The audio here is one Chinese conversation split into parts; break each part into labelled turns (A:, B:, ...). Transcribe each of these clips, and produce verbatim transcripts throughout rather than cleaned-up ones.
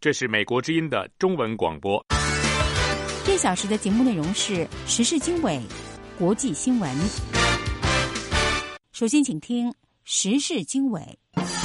A: 这是美国之音的中文广播。
B: 这小时的节目内容是时事经纬、国际新闻。首先请听时事经纬。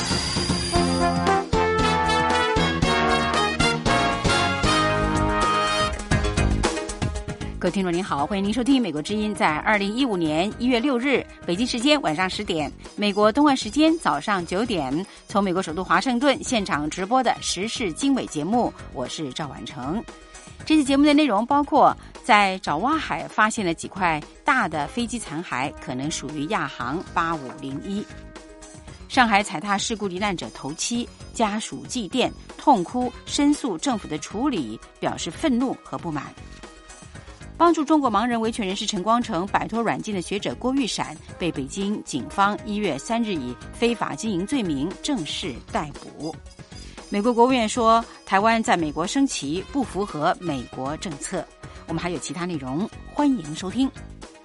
B: 各位听众您好，欢迎您收听美国之音在二零一五年一月六日北京时间晚上十点，美国东岸时间早上九点，从美国首都华盛顿现场直播的时事经纬节目，我是赵婉成。这期节目的内容包括在爪哇海发现了几块大的飞机残骸，可能属于亚航八五零一。上海踩踏事故罹难者头七，家属祭奠，痛哭申诉政府的处理，表示愤怒和不满。帮助中国盲人维权人士陈光诚摆脱软禁的学者郭玉闪被北京警方一月三日以非法经营罪名正式逮捕。美国国务院说，台湾在美国升旗不符合美国政策。我们还有其他内容，欢迎收听。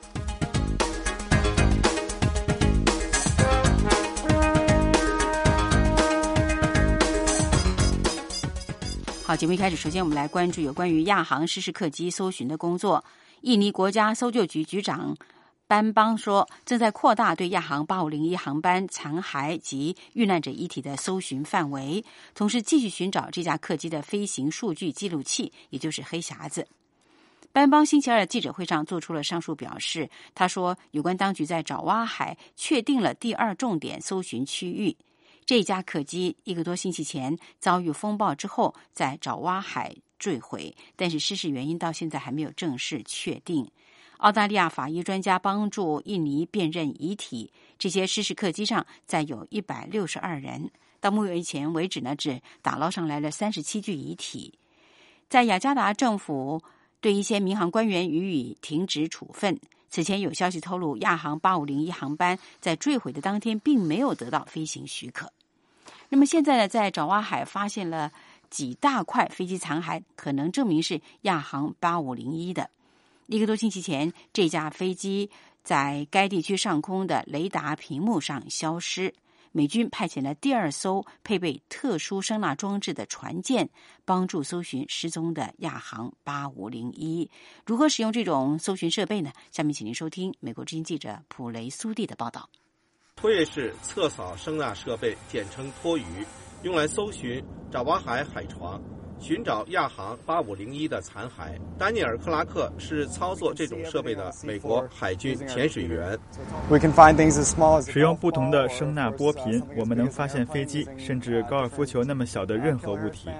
B: 好，节目一开始，首先我们来关注有关于亚航失事客机搜寻的工作。印尼国家搜救局局长班邦说，正在扩大对亚航八五零一航班残骸及遇难者遗体的搜寻范围，同时继续寻找这架客机的飞行数据记录器，也就是黑匣子。班邦星期二的记者会上做出了上述表示，他说，有关当局在爪哇海确定了第二重点搜寻区域。这架客机一个多星期前遭遇风暴之后，在爪哇海坠毁，但是失事原因到现在还没有正式确定。澳大利亚法医专家帮助印尼辨认遗体，这些失事客机上载有一百六十二人，到目前为止呢，只打捞上来了三十七具遗体。在雅加达，政府对一些民航官员予以停职处分。此前有消息透露，亚航八五零一航班在坠毁的当天并没有得到飞行许可。那么现在呢，在爪哇海发现了几大块飞机残骸，可能证明是亚航八五零一的。一个多星期前，这架飞机在该地区上空的雷达屏幕上消失。美军派遣了第二艘配备特殊声纳装置的船舰，帮助搜寻失踪的亚航八五零一。如何使用这种搜寻设备呢？下面请您收听美国之音记者普雷苏蒂的报道。
C: 托叶式侧扫声纳设备，简称托鱼，用来搜寻爪哇海海床，寻找亚航八五零一的残骸。丹尼尔·克拉克是操作这种设备的美国海军潜水员。
D: 使用不同的声纳波频，我们能发现飞机，甚至高尔夫球那么小的任何物体。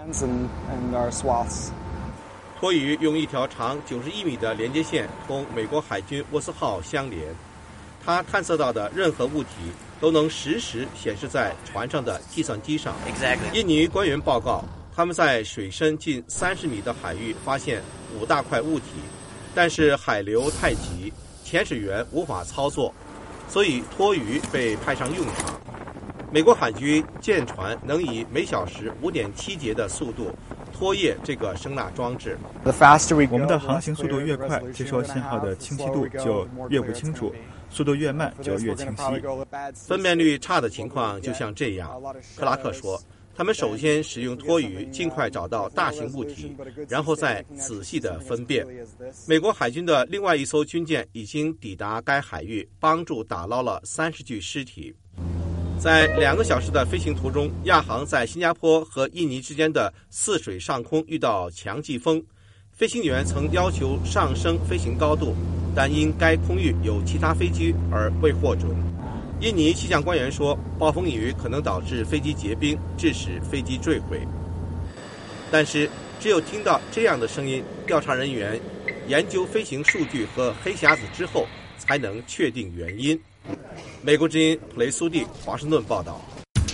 C: 托鱼用一条长九十一米的连接线同美国海军沃斯号相连，它探测到的任何物体都能实时显示在船上的计算机上。Exactly. 印尼官员报告，他们在水深近三十米的海域发现五大块物体，但是海流太急，潜水员无法操作，所以托鱼被派上用场。美国海军舰船能以每小时 五点七 节的速度拖曳这个声纳装置。
D: 我们的航行速度越快，接收信号的清晰度就越不清楚，速度越慢就越清晰。
C: 分辨率差的情况就像这样，克拉克说，他们首先使用托鱼尽快找到大型物体，然后再仔细的分辨。美国海军的另外一艘军舰已经抵达该海域，帮助打捞了三十具尸体。在两个小时的飞行途中，亚航在新加坡和印尼之间的泗水上空遇到强季风，飞行员曾要求上升飞行高度，但因该空域有其他飞机而未获准。印尼气象官员说，暴风雨可能导致飞机结冰，致使飞机坠毁。但是只有听到这样的声音，调查人员研究飞行数据和黑匣子之后才能确定原因。美国之音普雷苏蒂华盛顿报道。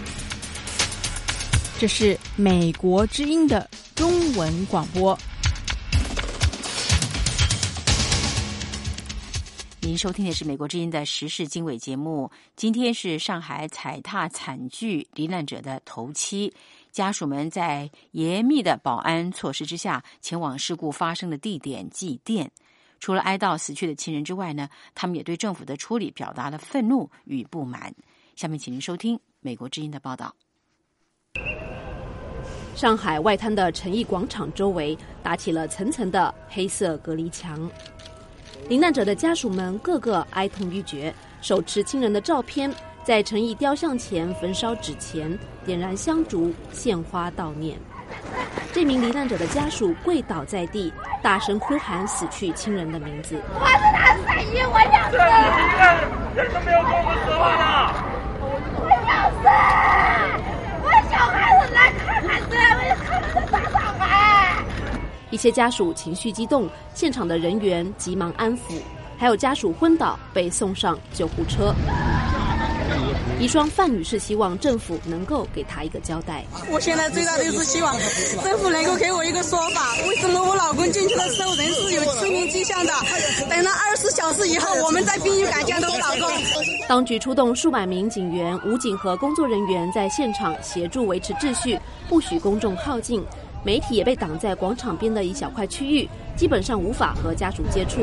E: 这是美国之音的中文广播。
B: 您收听的是美国之音的时事经纬节目。今天是上海踩踏惨剧罹难者的头七，家属们在严密的保安措施之下前往事故发生的地点祭奠。除了哀悼死去的亲人之外呢，他们也对政府的处理表达了愤怒与不满。下面请您收听美国之音的报道。
F: 上海外滩的诚毅广场周围搭起了层层的黑色隔离墙。罹难者的家属们个个哀痛欲绝，手持亲人的照片，在诚毅雕像前焚烧纸钱，点燃香烛，献花悼念。这名罹难者的家属跪倒在地，大声呼喊死去亲人的名字。
G: 我是他三姨，我要死！
H: 你看，人都没有跟我们说话呢。
G: 我要死！我小孩子来看看谁，我要看他的大上海。
F: 一些家属情绪激动，现场的人员急忙安抚，还有家属昏倒被送上救护车。遗孀范女士希望政府能够给她一个交代。
I: 我现在最大的是希望政府能够给我一个说法，为什么我老公进去的时候人是有生命迹象的，等了二十四小时以后我们在殡仪馆见到我老公。
F: 当局出动数百名警员、武警和工作人员在现场协助维持秩序，不许公众靠近。媒体也被挡在广场边的一小块区域，基本上无法和家属接触。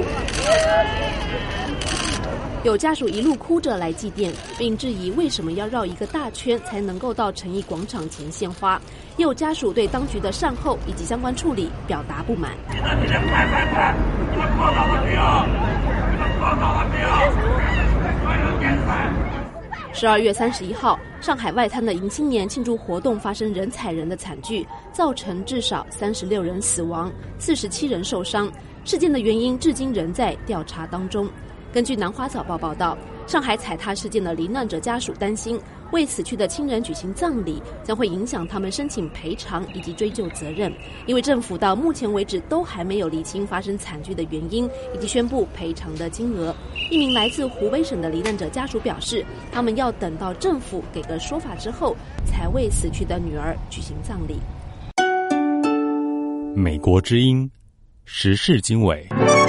F: 有家属一路哭着来祭奠，并质疑为什么要绕一个大圈才能够到诚毅广场前献花。也有家属对当局的善后以及相关处理表达不满。
H: 你们快快快！你们报道了没有？你们报道了没有？快点点赞！
F: 十二月三十一号，上海外滩的迎新年庆祝活动发生人踩人的惨剧，造成至少三十六人死亡，四十七人受伤。事件的原因至今仍在调查当中。根据南华早报报道，上海踩踏事件的罹难者家属担心，为死去的亲人举行葬礼将会影响他们申请赔偿以及追究责任，因为政府到目前为止都还没有厘清发生惨剧的原因以及宣布赔偿的金额。一名来自湖北省的罹难者家属表示，他们要等到政府给个说法之后，才为死去的女儿举行葬礼。
A: 美国之音时事经纬。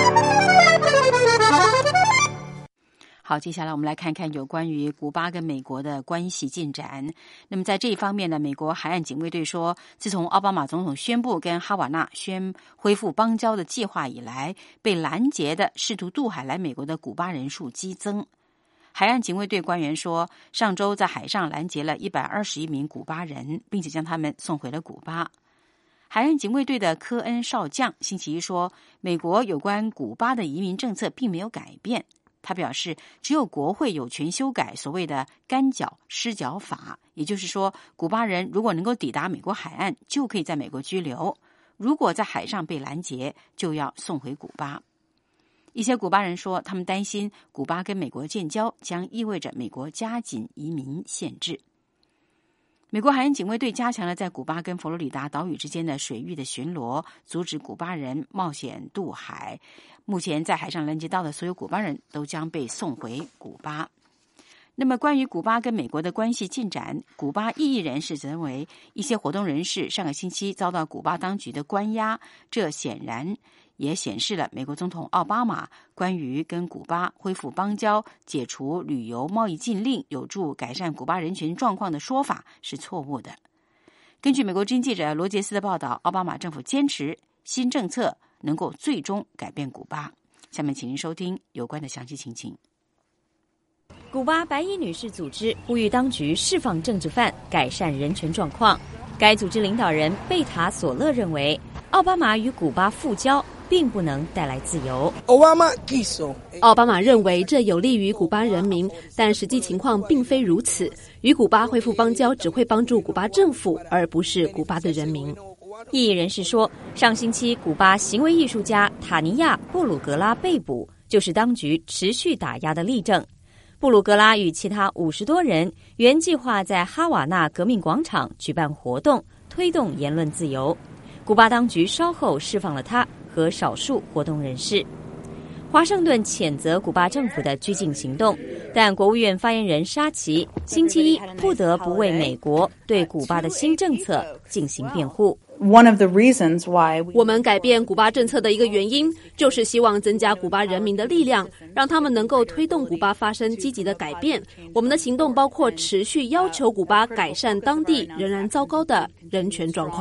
B: 好，接下来我们来看看有关于古巴跟美国的关系进展。那么在这一方面呢，美国海岸警卫队说，自从奥巴马总统宣布跟哈瓦那宣恢复邦交的计划以来，被拦截的试图渡海来美国的古巴人数激增。海岸警卫队官员说，上周在海上拦截了一百二十一名古巴人，并且将他们送回了古巴。海岸警卫队的科恩少将星期一说，美国有关古巴的移民政策并没有改变。他表示，只有国会有权修改所谓的干脚失脚法，也就是说，古巴人如果能够抵达美国海岸，就可以在美国居留；如果在海上被拦截，就要送回古巴。一些古巴人说，他们担心古巴跟美国建交将意味着美国加紧移民限制。美国海岸警卫队加强了在古巴跟佛罗里达岛屿之间的水域的巡逻，阻止古巴人冒险渡海。目前在海上拦截到的所有古巴人都将被送回古巴。那么关于古巴跟美国的关系进展，古巴异议人士认为，一些活动人士上个星期遭到古巴当局的关押，这显然也显示了美国总统奥巴马关于跟古巴恢复邦交、解除旅游贸易禁令有助改善古巴人权状况的说法是错误的。根据美国之音记者罗杰斯的报道，奥巴马政府坚持新政策能够最终改变古巴。下面请您收听有关的详细情形。
J: 古巴白衣女士组织呼吁当局释放政治犯，改善人权状况。该组织领导人贝塔索勒认为，奥巴马与古巴复交并不能带来自由。
F: 奥巴马认为这有利于古巴人民，但实际情况并非如此。与古巴恢复邦交只会帮助古巴政府，而不是古巴的人民。
J: 异议人士说，上星期古巴行为艺术家塔尼亚·布鲁格拉被捕，就是当局持续打压的例证。布鲁格拉与其他五十多人原计划在哈瓦那革命广场举办活动，推动言论自由。古巴当局稍后释放了他和少数活动人士。华盛顿谴责古巴政府的拘禁行动，但国务院发言人沙奇星期一不得不为美国对古巴的新政策进行辩护。
K: One of the reasons why
F: 我们改变古巴政策的一个原因，就是希望增加古巴人民的力量，让他们能够推动古巴发生积极的改变。我们的行动包括持续要求古巴改善当地仍然糟糕的人权状况。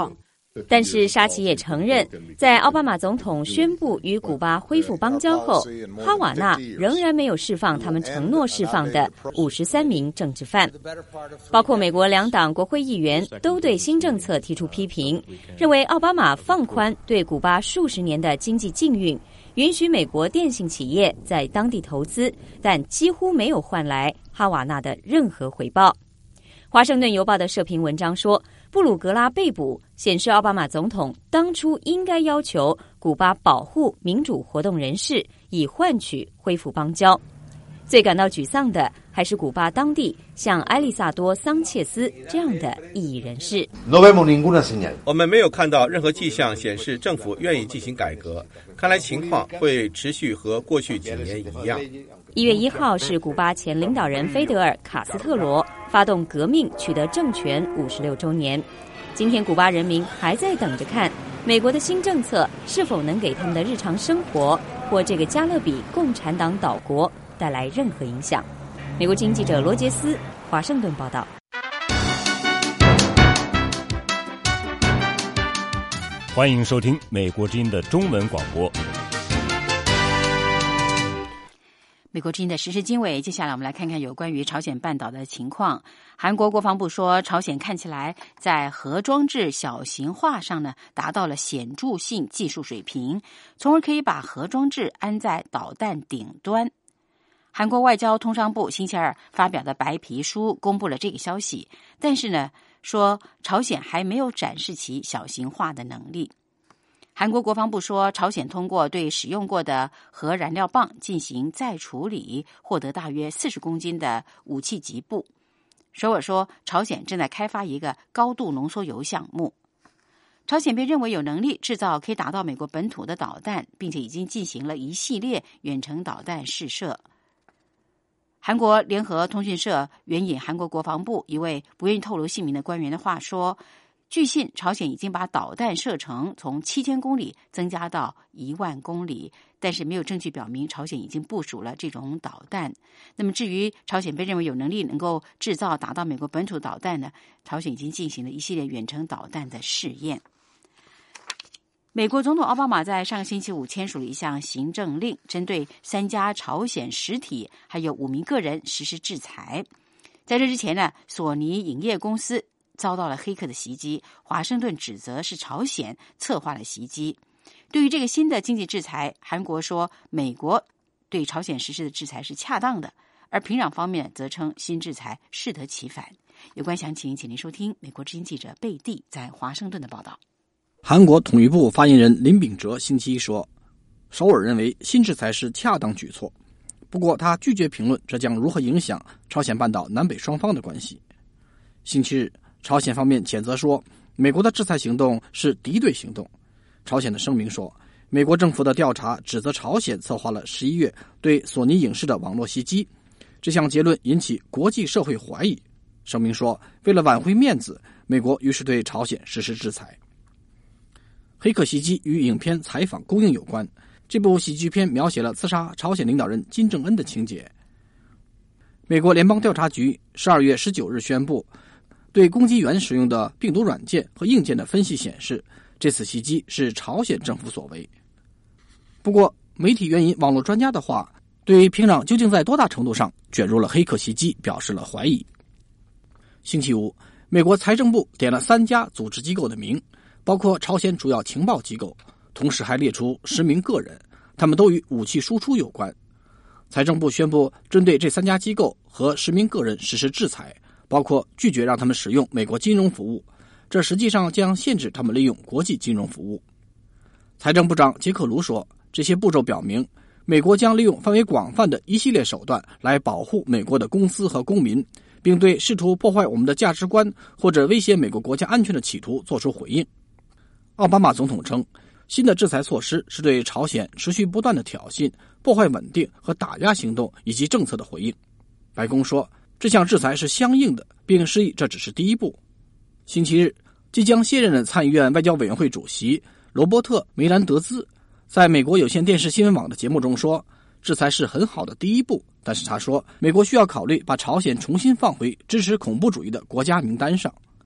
J: 但是沙奇也承认，在奥巴马总统宣布与古巴恢复邦交后，哈瓦那仍然没有释放他们承诺释放的五十三名政治犯。包括美国两党国会议员都对新政策提出批评，认为奥巴马放宽对古巴数十年的经济禁运，允许美国电信企业在当地投资，但几乎没有换来哈瓦那的任何回报。华盛顿邮报的社评文章说，布鲁格拉被捕显示奥巴马总统当初应该要求古巴保护民主活动人士，以换取恢复邦交。最感到沮丧的还是古巴当地像埃利萨多·桑切斯这样的异议人士。
C: 我们没有看到任何迹象显示政府愿意进行改革，看来情况会持续和过去几年一样。
J: 一月一号是古巴前领导人菲德尔·卡斯特罗发动革命取得政权五十六周年。今天古巴人民还在等着看美国的新政策是否能给他们的日常生活或这个加勒比共产党岛国带来任何影响。美国经济记者罗杰斯，华盛顿报道。
A: 欢迎收听美国之音的中文广播。
B: 美国之音的时事经纬，接下来我们来看看有关于朝鲜半岛的情况。韩国国防部说，朝鲜看起来在核装置小型化上呢达到了显著性技术水平，从而可以把核装置安在导弹顶端。韩国外交通商部星期二发表的白皮书公布了这个消息，但是呢说朝鲜还没有展示其小型化的能力。韩国国防部说，朝鲜通过对使用过的核燃料棒进行再处理，获得大约四十公斤的武器级部。首尔说，朝鲜正在开发一个高度浓缩铀项目。朝鲜被认为有能力制造可以打到美国本土的导弹，并且已经进行了一系列远程导弹试射。韩国联合通讯社援引韩国国防部一位不愿意透露姓名的官员的话说，据信朝鲜已经把导弹射程从七千公里增加到一万公里，但是没有证据表明朝鲜已经部署了这种导弹。那么至于朝鲜被认为有能力能够制造打到美国本土导弹呢，朝鲜已经进行了一系列远程导弹的试验。美国总统奥巴马在上个星期五签署了一项行政令，针对三家朝鲜实体还有五名个人实施制裁。在这之前呢，索尼影业公司遭到了黑客的袭击，华盛顿指责是朝鲜策划了袭击。对于这个新的经济制裁，韩国说美国对朝鲜实施的制裁是恰当的，而平壤方面则称新制裁适得其反。有关详情，请您收听美国之音记者贝蒂在华盛顿的报道。
L: 韩国统一部发言人林秉哲星期一说，首尔认为新制裁是恰当举措，不过他拒绝评论这将如何影响朝鲜半岛南北双方的关系。星期日，朝鲜方面谴责说，美国的制裁行动是敌对行动。朝鲜的声明说，美国政府的调查指责朝鲜策划了十一月对索尼影视的网络袭击，这项结论引起国际社会怀疑。声明说，为了挽回面子，美国于是对朝鲜实施制裁。黑客袭击与影片采访供应有关，这部喜剧片描写了刺杀朝鲜领导人金正恩的情节。美国联邦调查局十二月十九日宣布，对攻击员使用的病毒软件和硬件的分析显示，这次袭击是朝鲜政府所为。不过，媒体援引网络专家的话，对平壤究竟在多大程度上卷入了黑客袭击表示了怀疑。星期五，美国财政部点了三家组织机构的名，包括朝鲜主要情报机构，同时还列出十名个人，他们都与武器输出有关。财政部宣布针对这三家机构和十名个人实施制裁，包括拒绝让他们使用美国金融服务，这实际上将限制他们利用国际金融服务。财政部长杰克卢说，这些步骤表明美国将利用范围广泛的一系列手段来保护美国的公司和公民，并对试图破坏我们的价值观或者威胁美国国家安全的企图作出回应。奥巴马总统称，新的制裁措施是对朝鲜持续不断的挑衅、破坏稳定和打压行动以及政策的回应。白宫说，这项制裁是相应的，并示意这只是第一步。星期日，即将卸任的参议院外交委员会主席罗伯特·梅兰德兹在美国有线电视新闻网的节目中说，制裁是很好的第一步，但是他说，美国需要考虑把朝鲜重新放回支持恐怖主义的国家名单上。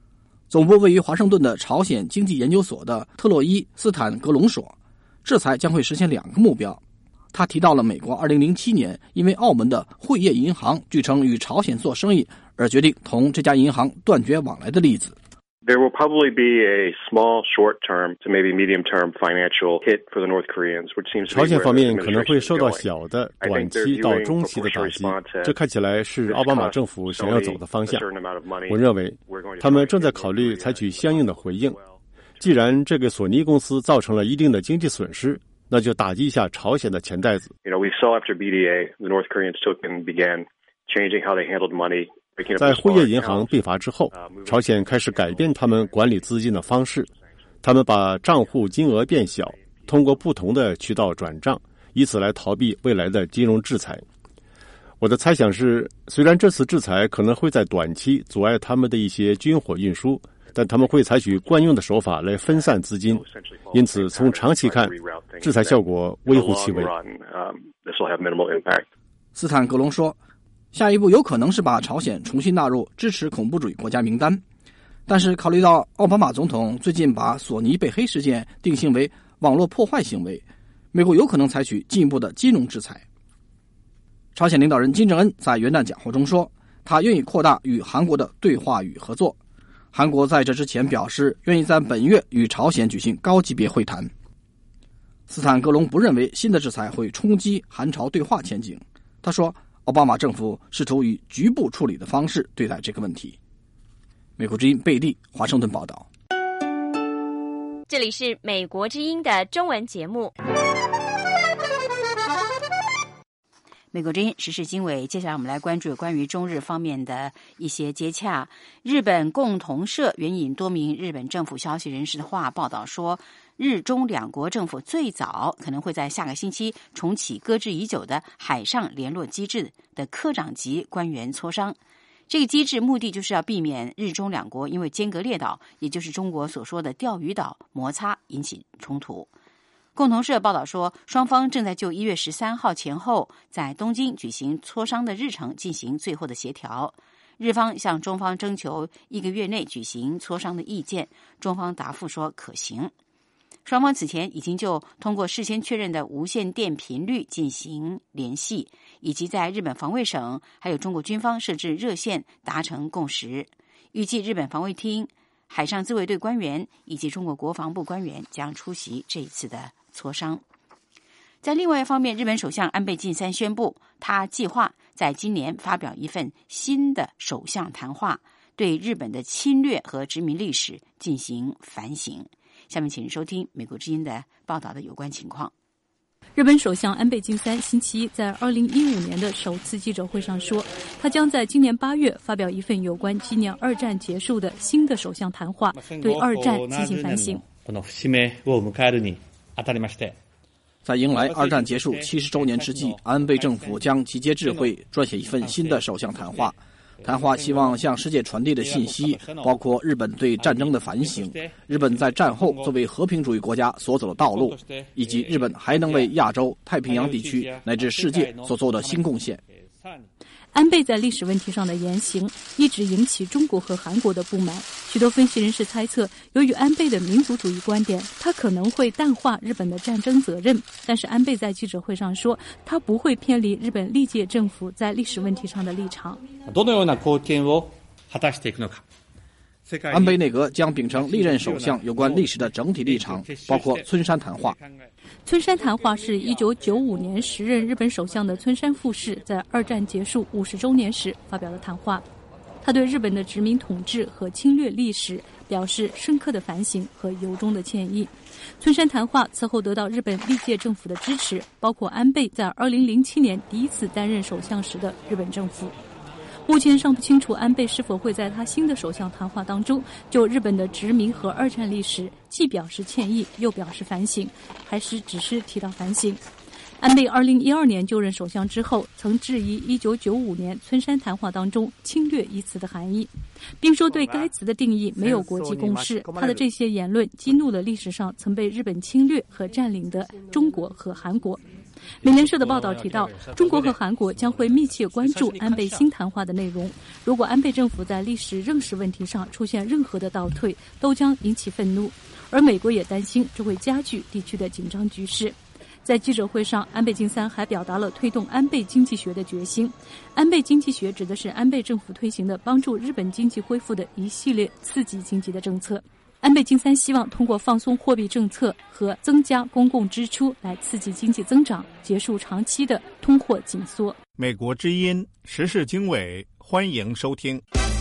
L: 总部位于华盛顿的朝鲜经济研究所的特洛伊斯坦格隆说，制裁将会实现两个目标。他提到了美国二零零七年因为澳门的汇业银行据称与朝鲜做生意而决定同这家银行断绝往来的例子。
M: There will probably be a small, short-term to maybe medium-term financial hit for the North Koreans, which seems to be
A: 朝鲜方面可能会受到小的、短期到中期的打击，这看起来是奥巴马政府想要走的方向。我认为他们正在考虑采取相应的回应。既然这个索尼公司造成了一定的经济损失，那就打击一下朝鲜的钱袋子。
M: You know, we saw after B D A, the North Koreans took and began changing how they handled money.
A: 在汇业银行被罚之后，朝鲜开始改变他们管理资金的方式，他们把账户金额变小，通过不同的渠道转账，以此来逃避未来的金融制裁。我的猜想是，虽然这次制裁可能会在短期阻碍他们的一些军火运输，但他们会采取惯用的手法来分散资金，因此从长期看，制裁效果微乎其微。
L: 斯坦格隆说，下一步有可能是把朝鲜重新纳入支持恐怖主义国家名单，但是考虑到奥巴马总统最近把索尼被黑事件定性为网络破坏行为，美国有可能采取进一步的金融制裁。朝鲜领导人金正恩在元旦讲话中说，他愿意扩大与韩国的对话与合作。韩国在这之前表示愿意在本月与朝鲜举行高级别会谈。斯坦格隆不认为新的制裁会冲击韩朝对话前景，他说奥巴马政府试图以局部处理的方式对待这个问题。美国之音贝利华盛顿报道。
J: 这里是美国之音的中文节目。
B: 美国之音时事经纬，接下来我们来关注有关于中日方面的一些接洽。日本共同社援引多名日本政府消息人士的话报道说，日中两国政府最早可能会在下个星期重启搁置已久的海上联络机制的科长级官员磋商。这个机制目的就是要避免日中两国因为尖阁列岛，也就是中国所说的钓鱼岛摩擦引起冲突。共同社报道说，双方正在就一月十三号前后在东京举行磋商的日程进行最后的协调。日方向中方征求一个月内举行磋商的意见，中方答复说可行。双方此前已经就通过事先确认的无线电频率进行联系，以及在日本防卫省还有中国军方设置热线达成共识。预计日本防卫厅、海上自卫队官员以及中国国防部官员将出席这一次的磋商。在另外一方面，日本首相安倍晋三宣布，他计划在今年发表一份新的首相谈话，对日本的侵略和殖民历史进行反省。下面请收听美国之音的报道的有关情况。
N: 日本首相安倍晋三星期一在二零一五年的首次记者会上说，他将在今年八月发表一份有关纪念二战结束的新的首相谈话，对二战进行反省。
L: 在迎来二战结束七十周年之际，安倍政府将集结智慧，撰写一份新的首相谈话。谈话希望向世界传递的信息包括日本对战争的反省，日本在战后作为和平主义国家所走的道路，以及日本还能为亚洲、太平洋地区乃至世界所做的新贡献。
N: 安倍在历史问题上的言行一直引起中国和韩国的不满。许多分析人士猜测，由于安倍的民族主义观点，他可能会淡化日本的战争责任。但是安倍在记者会上说，他不会偏离日本历届政府在历史问题上的立场。
L: 安倍内阁将秉承历任首相有关历史的整体立场，包括村山谈话。
N: 村山谈话是一九九五年时任日本首相的村山富市在二战结束五十周年时发表的谈话。他对日本的殖民统治和侵略历史表示深刻的反省和由衷的歉意。村山谈话此后得到日本历届政府的支持，包括安倍在二零零七年第一次担任首相时的日本政府。目前尚不清楚安倍是否会在他新的首相谈话当中就日本的殖民和二战历史既表示歉意又表示反省，还是只是提到反省。安倍二零一二年就任首相之后，曾质疑一九九五年村山谈话当中侵略一词的含义，并说对该词的定义没有国际共识。他的这些言论激怒了历史上曾被日本侵略和占领的中国和韩国。 美联社的报道提到，中国和韩国将会密切关注安倍新谈话的内容。如果安倍政府在历史认识问题上出现任何的倒退，都将引起愤怒。而美国也担心这会加剧地区的紧张局势。在记者会上，安倍晋三还表达了推动安倍经济学的决心。安倍经济学指的是安倍政府推行的帮助日本经济恢复的一系列刺激经济的政策。安倍晋三希望通过放松货币政策和增加公共支出来刺激经济增长，结束长期的通货紧缩。
O: 美国之音时事经纬，欢迎收听。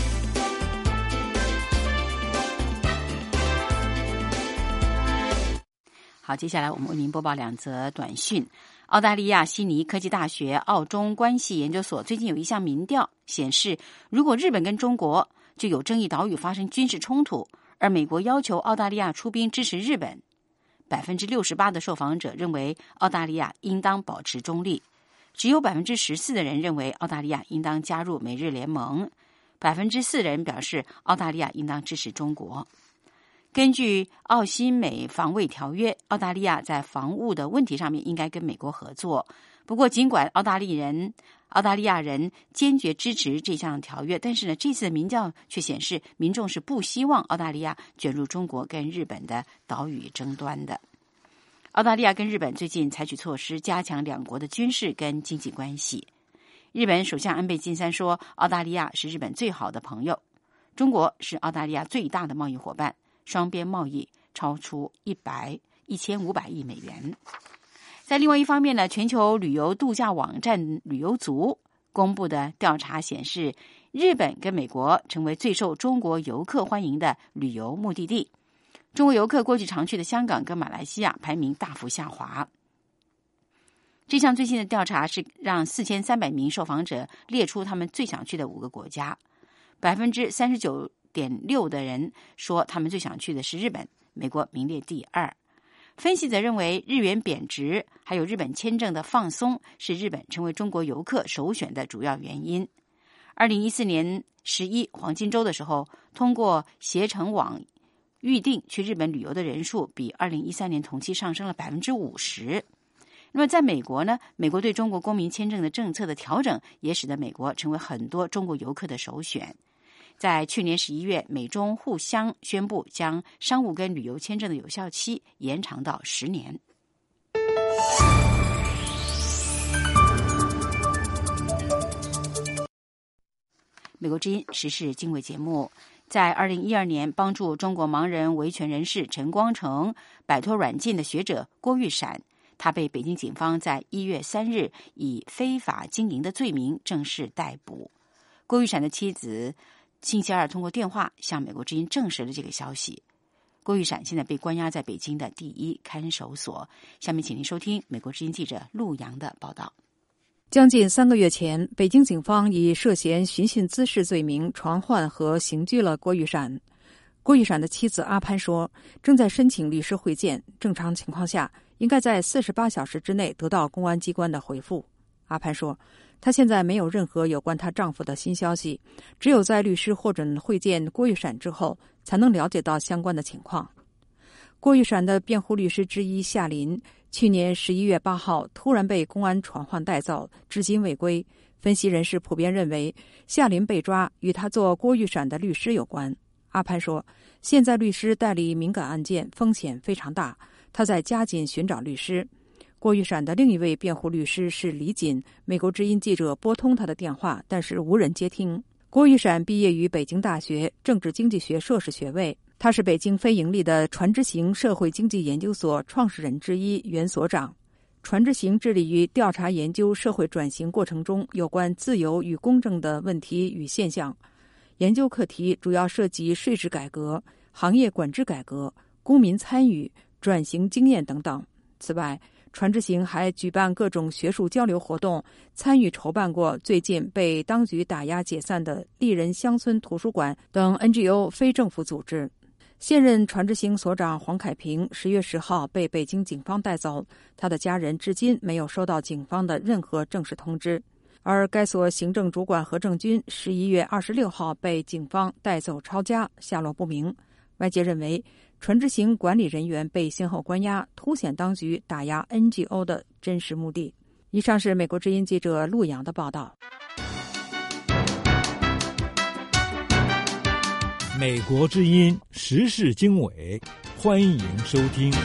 B: 好，接下来我们为您播报两则短讯。澳大利亚悉尼科技大学澳中关系研究所最近有一项民调显示，如果日本跟中国就有争议岛屿发生军事冲突，而美国要求澳大利亚出兵支持日本，百分之六十八的受访者认为澳大利亚应当保持中立，只有百分之十四的人认为澳大利亚应当加入美日联盟，百分之四人表示澳大利亚应当支持中国。根据澳新美防卫条约，澳大利亚在防务的问题上面应该跟美国合作。不过，尽管澳大利人、澳大利亚人坚决支持这项条约，但是呢，这次的民调却显示，民众是不希望澳大利亚卷入中国跟日本的岛屿争端的。澳大利亚跟日本最近采取措施，加强两国的军事跟经济关系。日本首相安倍晋三说，澳大利亚是日本最好的朋友，中国是澳大利亚最大的贸易伙伴。双边贸易超出一百一千五百亿美元。在另外一方面呢，全球旅游度假网站旅游族公布的调查显示，日本跟美国成为最受中国游客欢迎的旅游目的地。中国游客过去常去的香港跟马来西亚排名大幅下滑。这项最新的调查是让四千三百名受访者列出他们最想去的五个国家，百分之三十九点六的人说他们最想去的是日本，美国名列第二。分析则认为，日元贬值还有日本签证的放松是日本成为中国游客首选的主要原因。二零一四年十一黄金周的时候，通过携程网预定去日本旅游的人数比二零一三年同期上升了百分之五十。那么在美国呢，美国对中国公民签证的政策的调整也使得美国成为很多中国游客的首选。在去年十一月，美中互相宣布将商务跟旅游签证的有效期延长到十年。美国之音时事经纬节目，在二零一二年帮助中国盲人维权人士陈光诚摆脱软禁的学者郭玉闪，他被北京警方在一月三日以非法经营的罪名正式逮捕。郭玉闪的妻子星期二通过电话向美国之音证实了这个消息。郭玉闪现在被关押在北京的第一看守所。下面请您收听美国之音记者陆阳的报道。
P: 将近三个月前，北京警方以涉嫌寻衅滋事罪名传唤和刑拘了郭玉闪。郭玉闪的妻子阿潘说，正在申请律师会见，正常情况下应该在四十八小时之内得到公安机关的回复。阿潘说，她现在没有任何有关她丈夫的新消息，只有在律师获准会见郭玉闪之后，才能了解到相关的情况。郭玉闪的辩护律师之一夏林，去年十一月八号突然被公安传唤带走，至今未归。分析人士普遍认为，夏林被抓与他做郭玉闪的律师有关。阿潘说，现在律师代理敏感案件风险非常大，他在加紧寻找律师。郭玉闪的另一位辩护律师是李锦，美国之音记者拨通他的电话，但是无人接听。郭玉闪毕业于北京大学政治经济学硕士学位，他是北京非盈利的传知行社会经济研究所创始人之一、原所长。传知行致力于调查研究社会转型过程中有关自由与公正的问题与现象，研究课题主要涉及税制改革、行业管制改革、公民参与、转型经验等等。此外，传知行还举办各种学术交流活动，参与筹办过最近被当局打压解散的丽人乡村图书馆等 N G O 非政府组织。现任传知行所长黄凯平十月十号被北京警方带走，他的家人至今没有收到警方的任何正式通知。而该所行政主管何正军十一月二十六号被警方带走抄家，下落不明。外界认为， 船只型管理人员被先后关押，凸显当局打压 N G O 的真实目的。以上是美国之音记者陆洋的报道。
Q: 美国之音时事经纬，欢迎收听。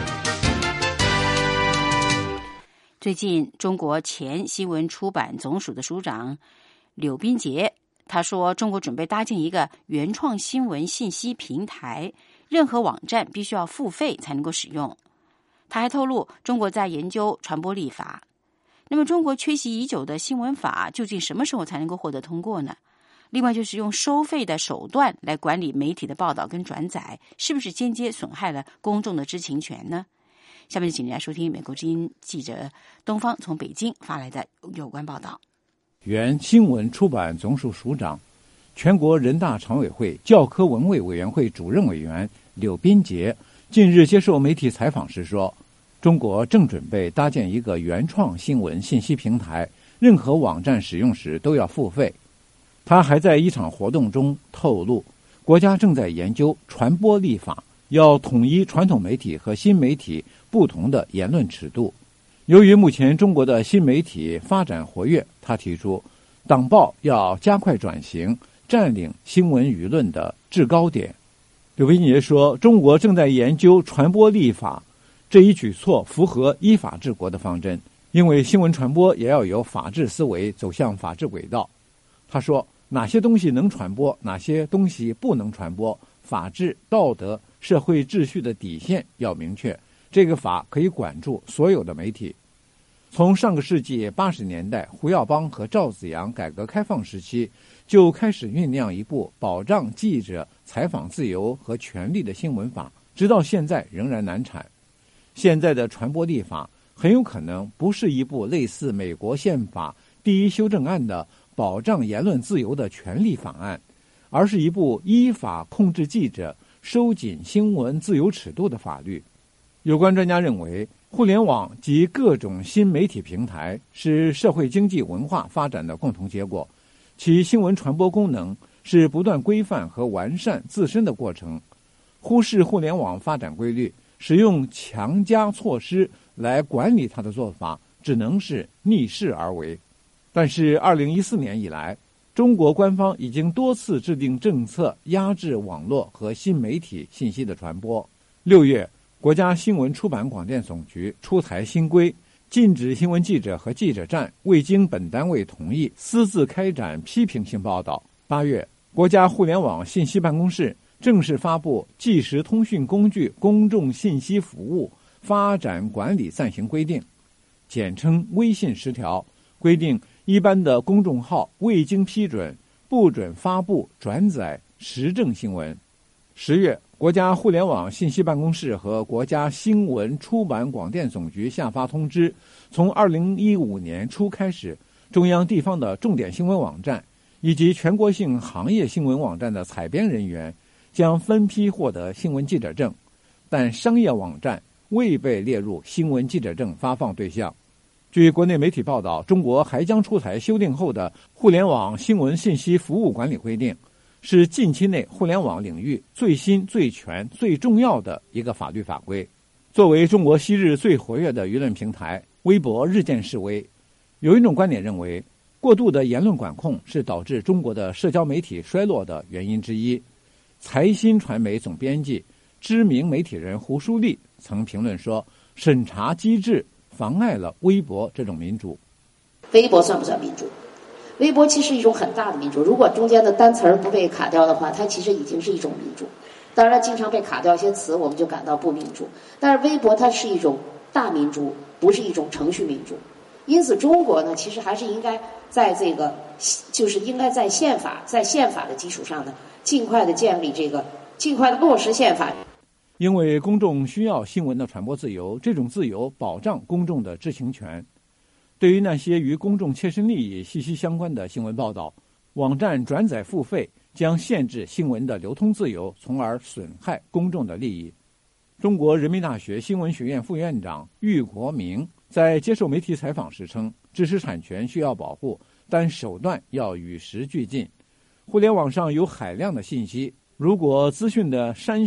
B: 最近，中国前新闻出版总署的署长柳斌杰他说，中国准备搭建一个原创新闻信息平台，任何网站必须要付费才能够使用。他还透露，中国在研究传播立法。那么，中国缺席已久的新闻法究竟什么时候才能够获得通过呢？另外，就是用收费的手段来管理媒体的报道跟转载，是不是间接损害了公众的知情权呢？下面请大家收听美国之音记者东方从北京发来的有关报道。
R: 原新闻出版总署署长、全国人大常委会教科文卫委员会主任委员柳斌杰近日接受媒体采访时说，中国正准备搭建一个原创新闻信息平台，任何网站使用时都要付费。他还在一场活动中透露，国家正在研究传播立法，要统一传统媒体和新媒体不同的言论尺度。由于目前中国的新媒体发展活跃，他提出，党报要加快转型，占领新闻舆论的制高点。柳斌杰说，中国正在研究传播立法，这一举措符合依法治国的方针，因为新闻传播也要有法治思维，走向法治轨道。他说，哪些东西能传播，哪些东西不能传播，法治、道德、社会秩序的底线要明确，这个法可以管住所有的媒体。从上个世纪八十年代胡耀邦和赵紫阳改革开放时期，就开始酝酿一部保障记者采访自由和权利的新闻法，直到现在仍然难产。现在的传播立法很有可能不是一部类似美国宪法第一修正案的保障言论自由的权利法案，而是一部依法控制记者、收紧新闻自由尺度的法律。有关专家认为，互联网及各种新媒体平台是社会经济文化发展的共同结果，其新闻传播功能是不断规范和完善自身的过程。忽视互联网发展规律，使用强加措施来管理它的做法，只能是逆势而为。但是二零一四年以来，中国官方已经多次制定政策压制网络和新媒体信息的传播。六月，国家新闻出版广电总局出台新规，禁止新闻记者和记者站未经本单位同意私自开展批评性报道。八月，国家互联网信息办公室正式发布《即时通讯工具公众信息服务发展管理暂行规定》，简称微信十条，规定一般的公众号未经批准不准发布转载时政新闻。十月，国家互联网信息办公室和国家新闻出版广电总局下发通知，从二零一五年初开始，中央地方的重点新闻网站以及全国性行业新闻网站的采编人员将分批获得新闻记者证，但商业网站未被列入新闻记者证发放对象。据国内媒体报道，中国还将出台修订后的互联网新闻信息服务管理规定，是近期内互联网领域最新、最全、最重要的一个法律法规。作为中国昔日最活跃的舆论平台，微博日渐式微。有一种观点认为，过度的言论管控是导致中国的社交媒体衰落的原因之一。财新传媒总编辑、知名媒体人胡舒立曾评论说，审查机制妨碍了微博这种民主。
S: 微博算不算民主？微博其实是一种很大的民主，如果中间的单词儿不被卡掉的话，它其实已经是一种民主。当然经常被卡掉一些词，我们就感到不民主。但是微博它是一种大民主，不是一种程序民主。因此中国呢，其实还是应该在这个就是应该在宪法在宪法的基础上呢，尽快的建立这个尽快的落实宪法。
R: 因为公众需要新闻的传播自由，这种自由保障公众的知情权。对于那些与公众切身利益息息相关的新闻报道，网站转载付费将限制新闻的流通自由，从而损害公众的利益。中国人民大学新闻学院副院长郁国明在接受媒体采访时称，知识产权需要保护，但手段要与时俱进。互联网上有海量的信息，如果资讯的筛选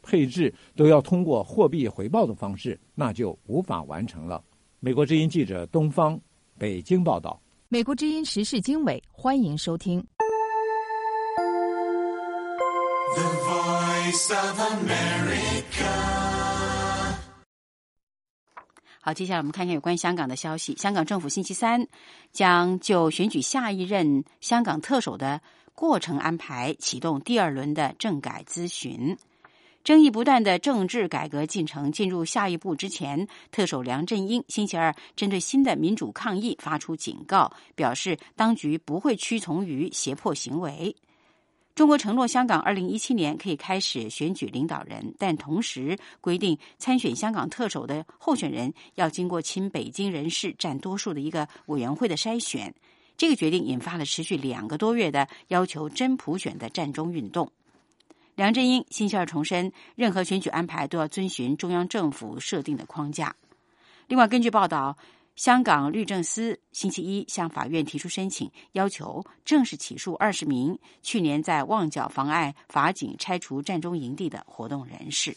R: 配置都要通过货币回报的方式，那就无法完成了。美国之音记者东方北京报道。
P: 美国之音时事经纬，欢迎收听。
T: The Voice of America。
B: 好，接下来我们看看有关香港的消息。香港政府星期三将就选举下一任香港特首的过程安排启动第二轮的政改咨询。争议不断的政治改革进程进入下一步之前，特首梁振英星期二针对新的民主抗议发出警告，表示当局不会屈从于胁迫行为。中国承诺香港二零一七年可以开始选举领导人，但同时规定参选香港特首的候选人要经过亲北京人士占多数的一个委员会的筛选。这个决定引发了持续两个多月的要求真普选的战中运动。梁振英星期二重申，任何选举安排都要遵循中央政府设定的框架。另外，根据报道，香港律政司星期一向法院提出申请，要求正式起诉二十名去年在旺角妨碍法警拆除战中营地的活动人士。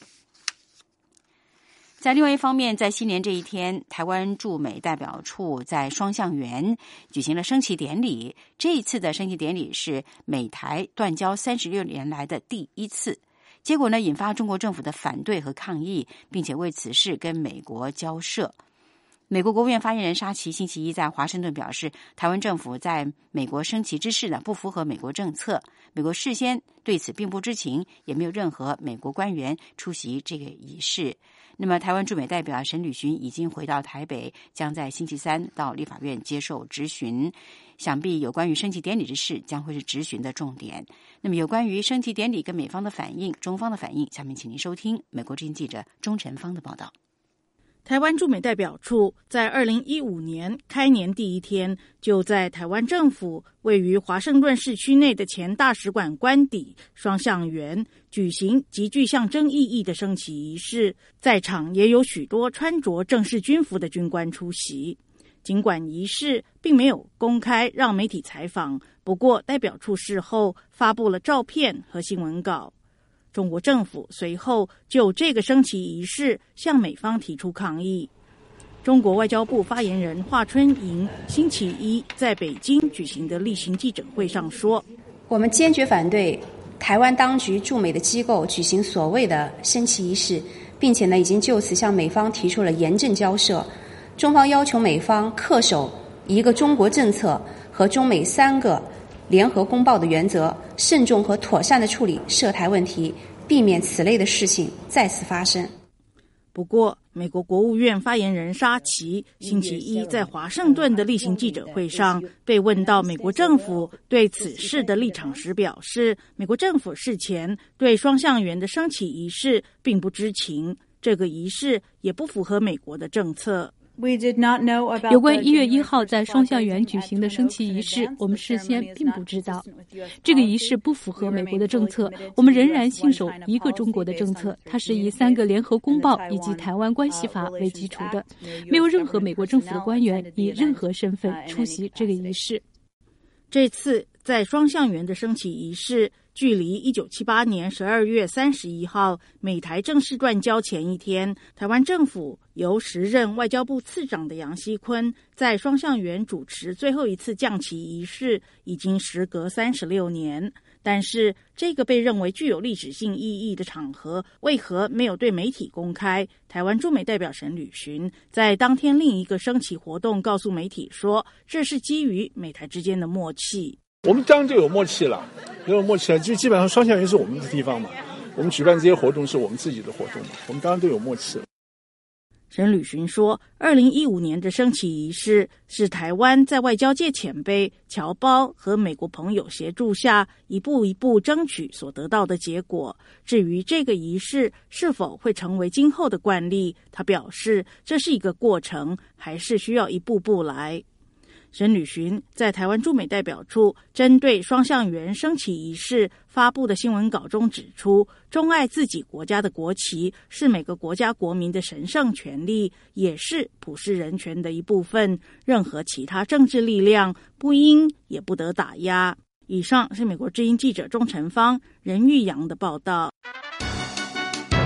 B: 在另外一方面，在新年这一天，台湾驻美代表处在双橡园举行了升旗典礼。这一次的升旗典礼是美台断交三十六年来的第一次，结果呢，引发中国政府的反对和抗议，并且为此事跟美国交涉。美国国务院发言人沙奇星期一在华盛顿表示，台湾政府在美国升旗之事呢不符合美国政策，美国事先对此并不知情，也没有任何美国官员出席这个仪式。那么，台湾驻美代表沈履勋已经回到台北，将在星期三到立法院接受质询。想必有关于升旗典礼之事将会是质询的重点。那么，有关于升旗典礼跟美方的反应、中方的反应，下面请您收听美国之音记者钟晨芳的报道。
E: 台湾驻美代表处在二零一五年开年第一天，就在台湾政府位于华盛顿市区内的前大使馆官邸双橡园举行极具象征意义的升旗仪式，在场也有许多穿着正式军服的军官出席。尽管仪式并没有公开让媒体采访，不过代表处事后发布了照片和新闻稿。中国政府随后就这个升旗仪式向美方提出抗议。中国外交部发言人华春莹星期一在北京举行的例行记者会上说，
U: 我们坚决反对台湾当局驻美的机构举行所谓的升旗仪式，并且呢已经就此向美方提出了严正交涉。中方要求美方恪守一个中国政策和中美三个联合公报的原则，慎重和妥善地处理涉台问题，避免此类的事情再次发生。
E: 不过，美国国务院发言人沙奇星期一在华盛顿的例行记者会上被问到美国政府对此事的立场时表示，美国政府事前对双橡园的升旗仪式并不知情，这个仪式也不符合美国的政策。
N: 有关一月一号在双橡园举行的升旗仪式，我们事先并不知道。这个仪式不符合美国的政策，我们仍然信守一个中国的政策，它是以三个联合公报以及台湾关系法为基础的。没有任何美国政府的官员以任何身份出席这个仪式。
E: 这次在双橡园的升旗仪式距离一九七八年十二月三十一号美台正式断交前一天，台湾政府由时任外交部次长的杨锡坤在双橡园主持最后一次降旗仪式，已经时隔三十六年。但是这个被认为具有历史性意义的场合，为何没有对媒体公开？台湾驻美代表沈履勋在当天另一个升旗活动告诉媒体说，这是基于美台之间的默契。
V: 我们当然就有默契了，有默契了，就基本上双橡园是我们的地方嘛，我们举办这些活动是我们自己的活动嘛，我们当然都有默契了。
E: 沈履勋说，二零一五年的升旗仪式是台湾在外交界前辈侨胞和美国朋友协助下一步一步争取所得到的结果。至于这个仪式是否会成为今后的惯例，他表示这是一个过程，还是需要一步步来。沈履勋在台湾驻美代表处针对双橡园升旗仪式发布的新闻稿中指出，钟爱自己国家的国旗是每个国家国民的神圣权利，也是普世人权的一部分，任何其他政治力量不应也不得打压。以上是美国之音记者钟晨芳、任玉阳的报道。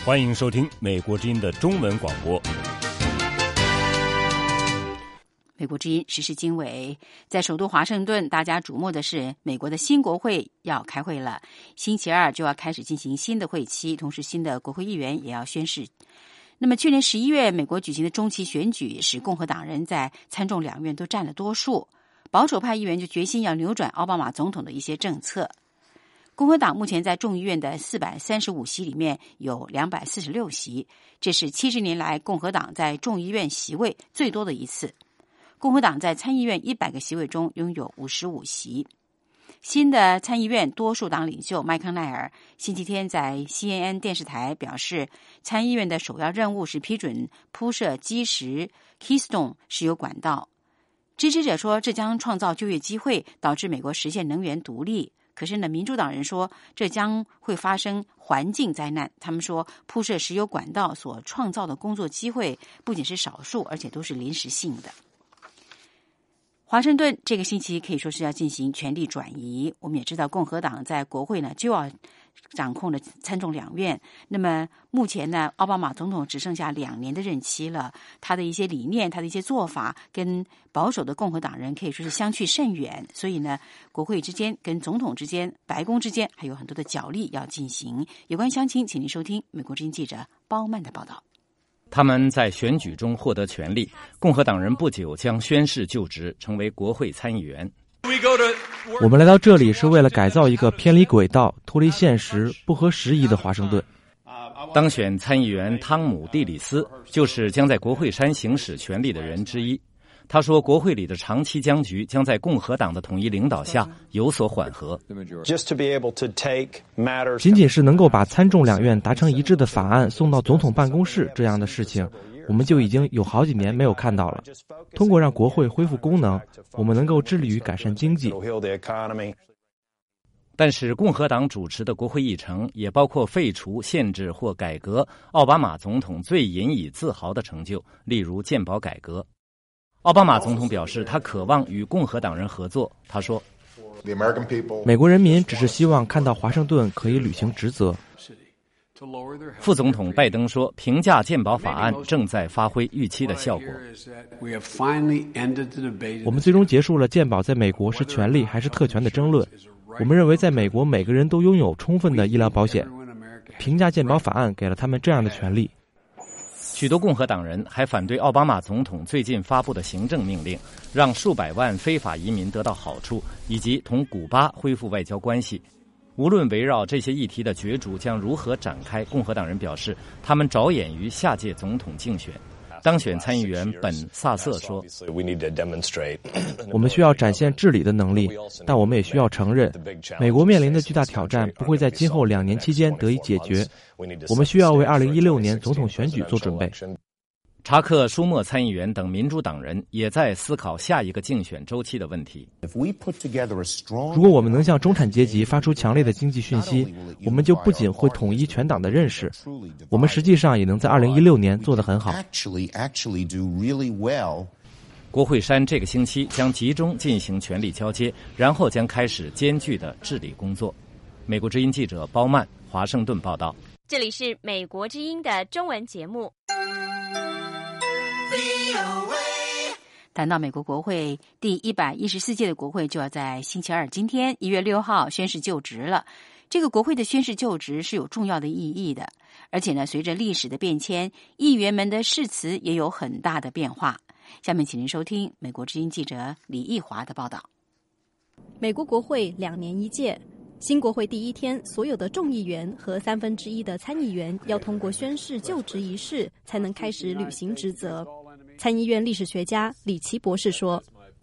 D: 欢迎收听美国之音的中文广播。
B: 美国之音时事经纬，在首都华盛顿，大家瞩目的是美国的新国会要开会了，星期二就要开始进行新的会期，同时新的国会议员也要宣誓。那么去年十一月美国举行的中期选举使共和党人在参众两院都占了多数，保守派议员就决心要扭转奥巴马总统的一些政策。共和党目前在众议院的四百三十五席里面有两百四十六席，这是七十年来共和党在众议院席位最多的一次。共和党在参议院一百个席位中拥有五十五席。新的参议院多数党领袖麦康奈尔星期天在 C N N 电视台表示，参议院的首要任务是批准铺设基石 Keystone 石油管道。支持者说，这将创造就业机会，导致美国实现能源独立。可是呢，民主党人说这将会发生环境灾难。他们说，铺设石油管道所创造的工作机会不仅是少数，而且都是临时性的。华盛顿这个星期可以说是要进行权力转移。我们也知道，共和党在国会呢就要掌控了参众两院。那么目前呢，奥巴马总统只剩下两年的任期了，他的一些理念，他的一些做法，跟保守的共和党人可以说是相去甚远。所以呢，国会之间、跟总统之间、白宫之间还有很多的角力要进行。有关详情，请您收听美国之音记者包曼的报道。
G: 他们在选举中获得权力，共和党人不久将宣誓就职，成为国会参议员。
W: 我们来到这里是为了改造一个偏离轨道、脱离现实、不合时宜的华盛顿。
G: 当选参议员汤姆·蒂里斯就是将在国会山行使权力的人之一。他说，国会里的长期僵局将在共和党的统一领导下有所缓和。
W: 仅仅是能够把参众两院达成一致的法案送到总统办公室这样的事情，我们就已经有好几年没有看到了。通过让国会恢复功能，我们能够致力于改善经济。
G: 但是共和党主持的国会议程也包括废除、限制或改革奥巴马总统最引以自豪的成就，例如健保改革。奥巴马总统表示，他渴望与共和党人合作。他说，
W: 美国人民只是希望看到华盛顿可以履行职责。
G: 副总统拜登说，评价健保法案正在发挥预期的效果。
W: 我们最终结束了健保在美国是权利还是特权的争论。我们认为在美国每个人都拥有充分的医疗保险。评价健保法案给了他们这样的权利。
G: 许多共和党人还反对奥巴马总统最近发布的行政命令，让数百万非法移民得到好处，以及同古巴恢复外交关系。无论围绕这些议题的角逐将如何展开，共和党人表示，他们着眼于下届总统竞选。当选参议员本·萨瑟说，
W: 我们需要展现治理的能力，但我们也需要承认，美国面临的巨大挑战不会在今后两年期间得以解决。我们需要为二零一六年总统选举做准备。
G: 查克·舒默参议员等民主党人也在思考下一个竞选周期的问题。
W: 如果我们能向中产阶级发出强烈的经济讯息，我们就不仅会统一全党的认识，我们实际上也能在二零一六年做得很好。
G: 国会山这个星期将集中进行权力交接，然后将开始艰巨的治理工作。美国之音记者包曼，华盛顿报道。
J: 这里是美国之音的中文节目。
B: 谈到美国国会第一百一十四届的国会就要在星期二今天一月六号宣誓就职了。这个国会的宣誓就职是有重要的意义的，而且呢，随着历史的变迁，议员们的誓词也有很大的变化。下面请您收听美国之音记者李义华的报道。
F: 美国国会两年一届，新国会第一天，所有的众议员和三分之一的参议员要通过宣誓就职仪式，才能开始履行职责。参议院历史学家李奇博士说，